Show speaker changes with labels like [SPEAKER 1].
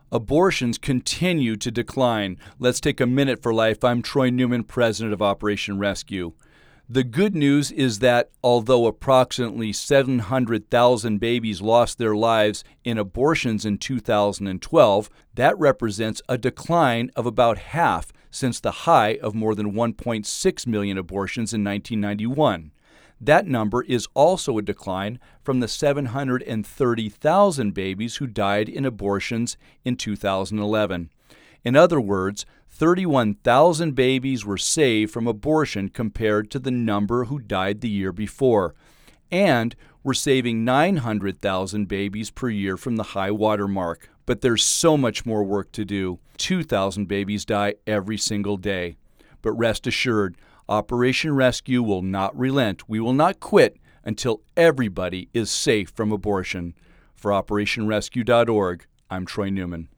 [SPEAKER 1] Abortions continue to decline. Let's take a minute for life. I'm Troy Newman, president of Operation Rescue. The good news is that although approximately 700,000 babies lost their lives in abortions in 2012, that represents a decline of about half since the high of more than 1.6 million abortions in 1991. That number is also a decline from the 730,000 babies who died in abortions in 2011. In other words, 31,000 babies were saved from abortion compared to the number who died the year before. And we're saving 900,000 babies per year from the high water mark. But there's so much more work to do. 2,000 babies die every single day. But rest assured, Operation Rescue will not relent. We will not quit until everybody is safe from abortion. For OperationRescue.org, I'm Troy Newman.